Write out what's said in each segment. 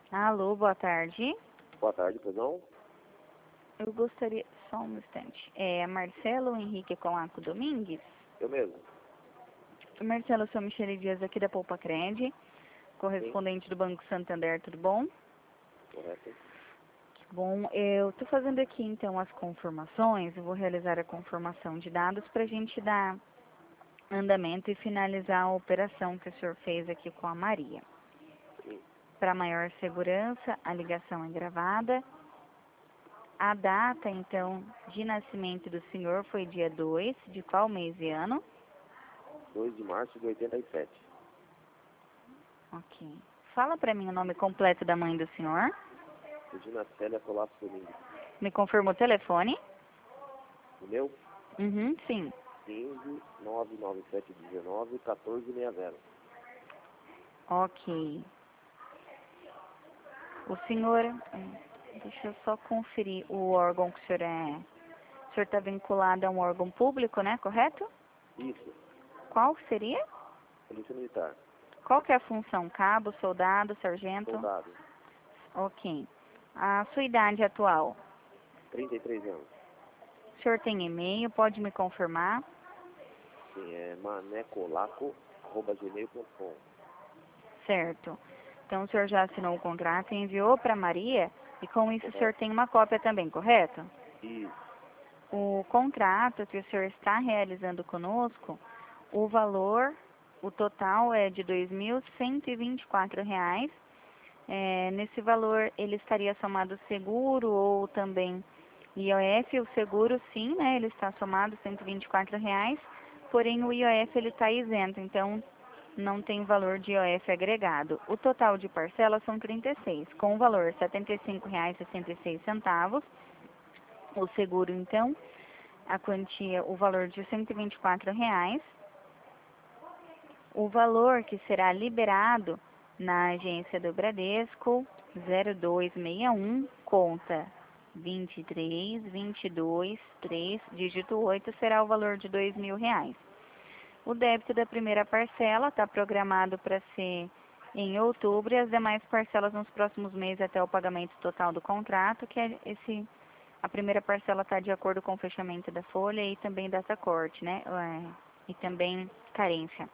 Alô, boa tarde. Boa tarde, perdão. Eu gostaria... Só um instante. É Marcelo Henrique Colaco Domingues? Eu mesmo. Marcelo, sou Michele Dias aqui da Poupa Cred, correspondente do Banco Santander, tudo bom? Correto. Bom, eu estou fazendo aqui então as confirmações, eu vou realizar a confirmação de dados para a gente dar andamento e finalizar a operação que o senhor fez aqui com a Maria. Sim. Para maior segurança, a ligação é gravada. A data, então, de nascimento do senhor foi dia 2, de qual mês e ano? 2 de março de 87. Ok. Fala para mim o nome completo da mãe do senhor. Regina Célia Colasso Domingues. Me confirma o telefone? O meu? Uhum, sim. 15 99719 1460. Ok. O senhor... Deixa eu só conferir o órgão que o senhor é... O senhor está vinculado a um órgão público, né? Correto? Isso. Qual seria? Polícia Militar. Qual que é a função? Cabo, soldado, sargento? Soldado. Ok. A sua idade atual? 33 anos. O senhor tem e-mail? Pode me confirmar? Sim, é manecolaco@gmail.com. Certo. Então o senhor já assinou o contrato e enviou para Maria e com isso o senhor Correto. tem uma cópia também, correto? Isso. O contrato que o senhor está realizando conosco, o valor, o total é de R$ 2.124. Nesse valor ele estaria somado seguro ou também IOF. O seguro sim, né? Ele está somado R$ 124, porém o IOF ele está isento, então não tem valor de IOF agregado. O total de parcelas são 36, com o valor R$ 75,66. O seguro, então, a quantia, o valor de R$ 124. O valor que será liberado na agência do Bradesco, 0261, conta 23223, dígito 8, será o valor de R$ 2.000. O débito da primeira parcela está programado para ser em outubro e as demais parcelas nos próximos meses até o pagamento total do contrato, que é a primeira parcela está de acordo com o fechamento da folha e também data corte, né? E também carência.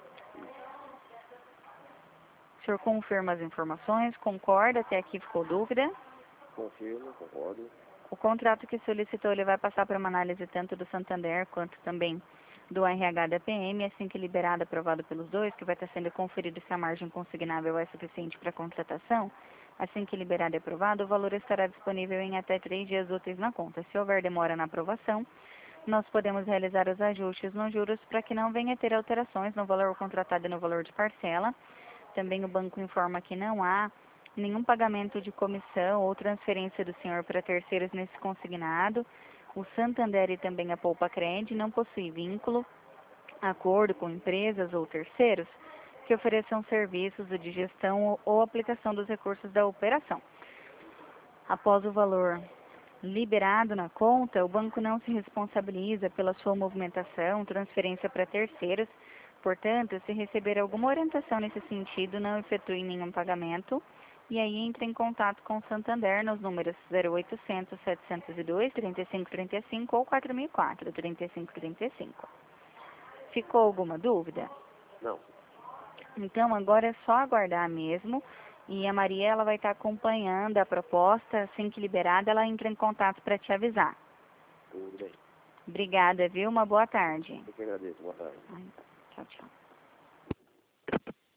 O senhor confirma as informações? Concorda? Até aqui ficou dúvida? Confirmo, concordo. O contrato que solicitou, ele vai passar para uma análise tanto do Santander quanto também do RH da PM, assim que liberado, aprovado pelos dois, que vai estar sendo conferido se a margem consignável é suficiente para a contratação. Assim que liberado e aprovado, o valor estará disponível em até 3 dias úteis na conta. Se houver demora na aprovação, nós podemos realizar os ajustes nos juros para que não venha a ter alterações no valor contratado e no valor de parcela. Também o banco informa que não há nenhum pagamento de comissão ou transferência do senhor para terceiros nesse consignado. O Santander e também a Poupa Cred não possui vínculo, acordo com empresas ou terceiros que ofereçam serviços de gestão ou aplicação dos recursos da operação. Após o valor liberado na conta, o banco não se responsabiliza pela sua movimentação, transferência para terceiros. Portanto, se receber alguma orientação nesse sentido, não efetue nenhum pagamento. E aí entre em contato com o Santander nos números 0800 702 3535 ou 4004 3535. Ficou alguma dúvida? Não. Então agora é só aguardar mesmo. E a Maria ela vai estar acompanhando a proposta. Assim que liberada, ela entra em contato para te avisar. Tudo bem. Obrigada, viu? Uma boa tarde. Eu que agradeço. Boa tarde. Ai, tchau, tchau.